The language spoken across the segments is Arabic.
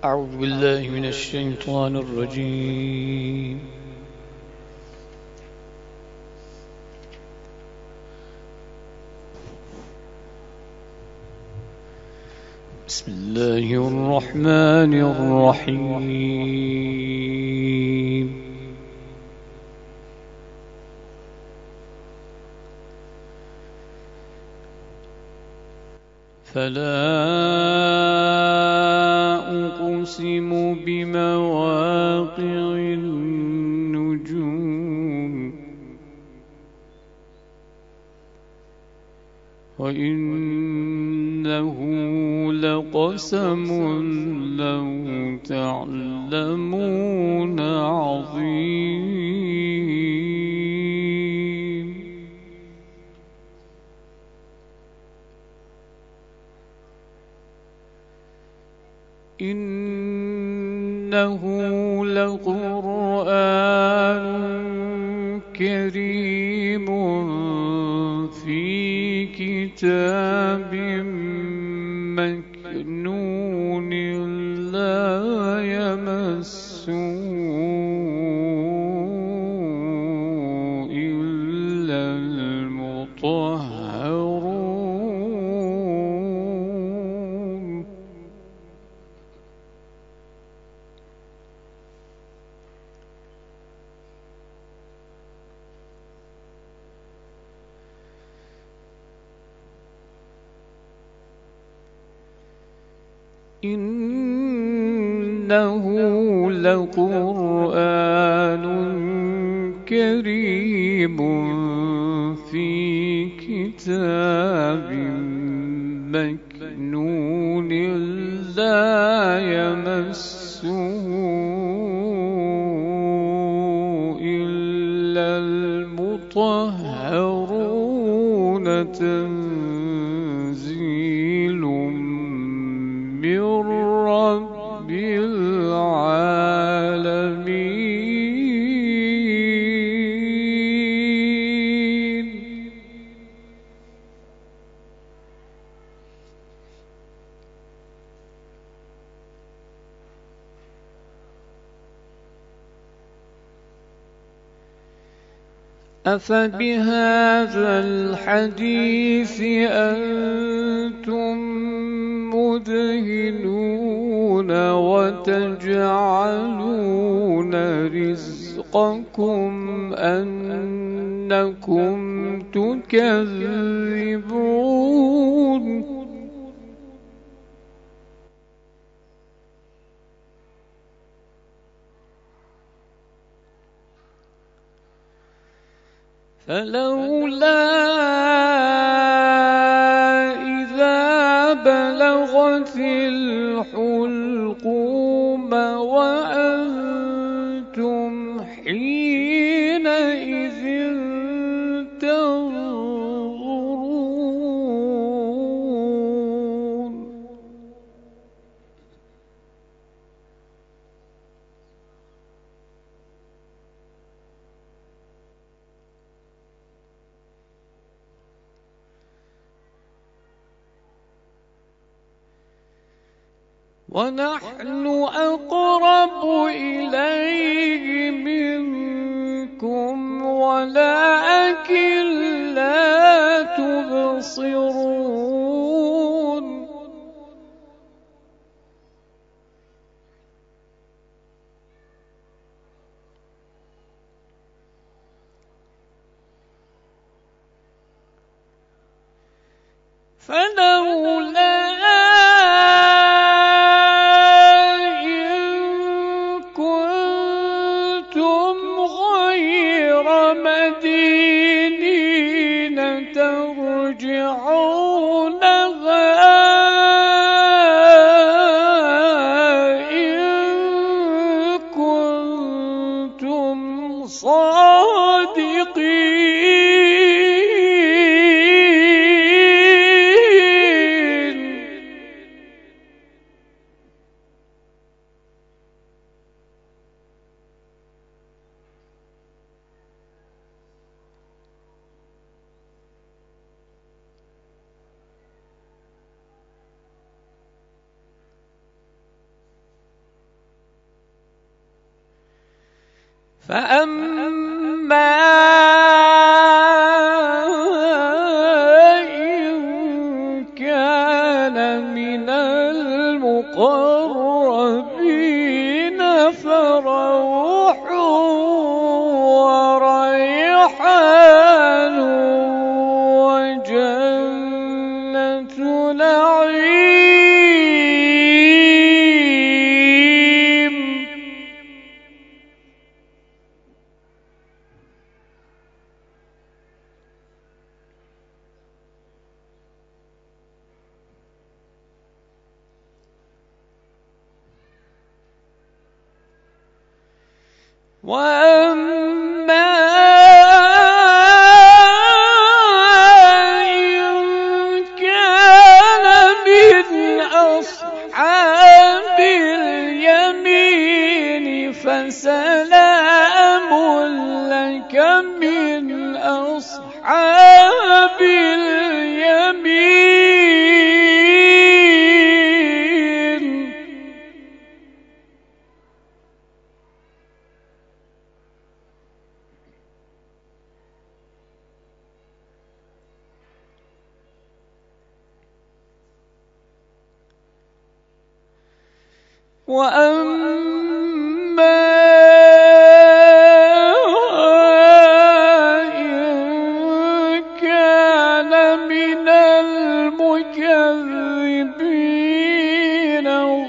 أعوذ بالله من الشيطان الرجيم. بسم الله الرحمن الرحيم. فلا أقسم بمواقع النجوم وإنه لقسم لو تعلمون عظيم. إنه لقرآن كريم في كتاب مكنون لا يمسه إلا المطهرون. إنه لقرآن كريم في كتاب مكنون لا يمسه إلا المطهرون تنزيل من رب العالمين. أفبهذا الحديث أنتم مدهنون وتجعلون رزقكم أنكم تكذبون. فلولا إذا بلغت الحلقوم وأنتم حينئذ تنظرون. ونحن أقرب إليه منكم ولكن لا تبصرون. فلولا مدينين ترجعونها إن كنتم صادقين. فأما إن كان من المقربين فروح وريحان وجنة نعيم. وأما إن كان من أصحاب اليمين فسلام لك من أصحاب اليمين. وأما إن كان من المكذبين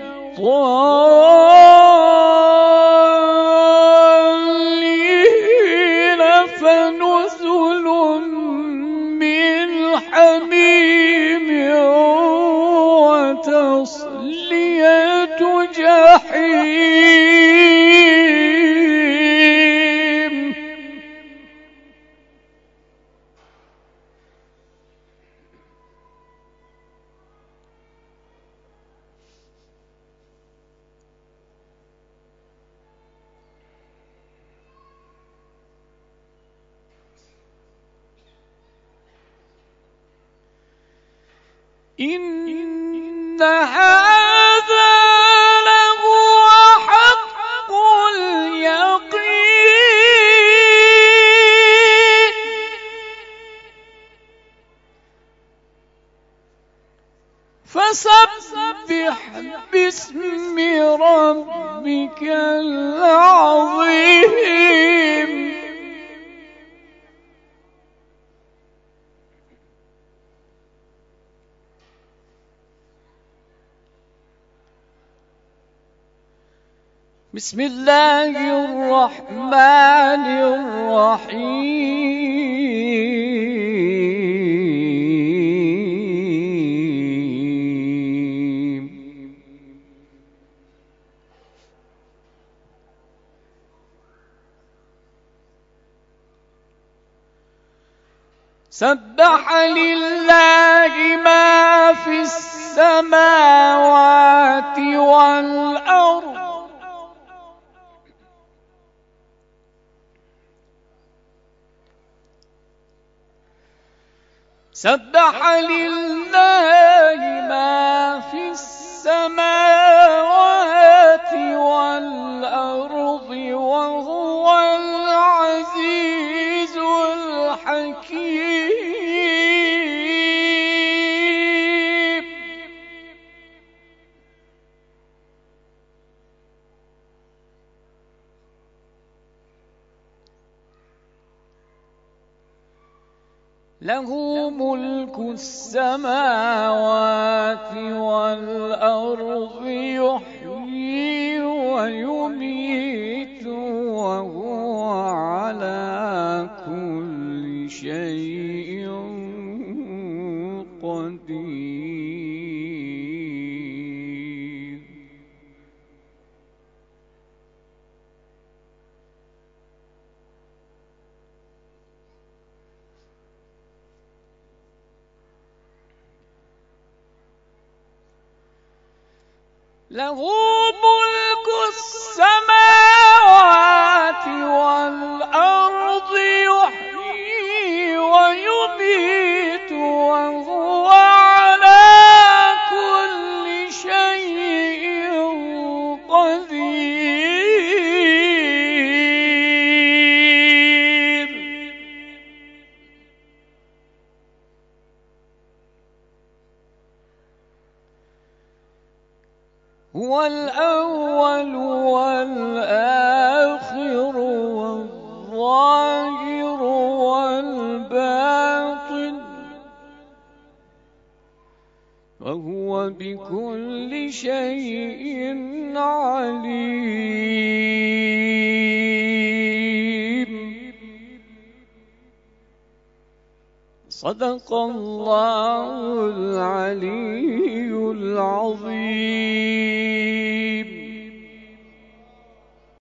الضالين فنزل من حميم وتصلية جحيم. إن هذا لهو حق اليقين. فسبح باسم ربك العظيم. بسم الله الرحمن الرحيم. سبح لله ما في السماوات والأرض سبح لله ما في السماوات والأرض وهو العزيز الحكيم. له ملك السماوات والأرض يحيي ويميت وهو على كل شيء قدير. له ملك السماوات والأرض يحيي ويميت وهو على كل شيء قدير. هو الأول والآخر والظاهر والباطن وهو بكل شيء عليم. صدق الله العلي العظيم.